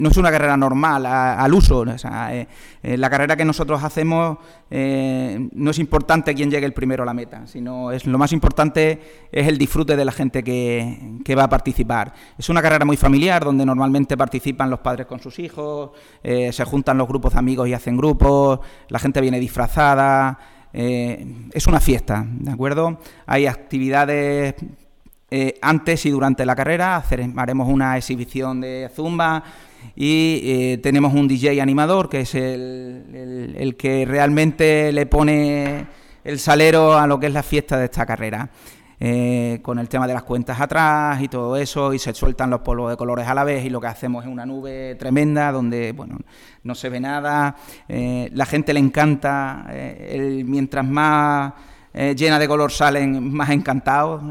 no es una carrera normal al uso. O sea, la carrera que nosotros hacemos no es importante quién llegue el primero a la meta, sino lo más importante es el disfrute de la gente que va a participar. Es una carrera muy familiar, donde normalmente participan los padres con sus hijos, se juntan los grupos de amigos y hacen grupos, la gente viene disfrazada, es una fiesta, ¿de acuerdo? Hay actividades antes y durante la carrera, haremos una exhibición de zumba y tenemos un DJ animador que es el que realmente le pone el salero a lo que es la fiesta de esta carrera, con el tema de las cuentas atrás y todo eso, y se sueltan los polvos de colores a la vez y lo que hacemos es una nube tremenda donde no se ve nada, la gente le encanta, mientras más llena de color salen, más encantados.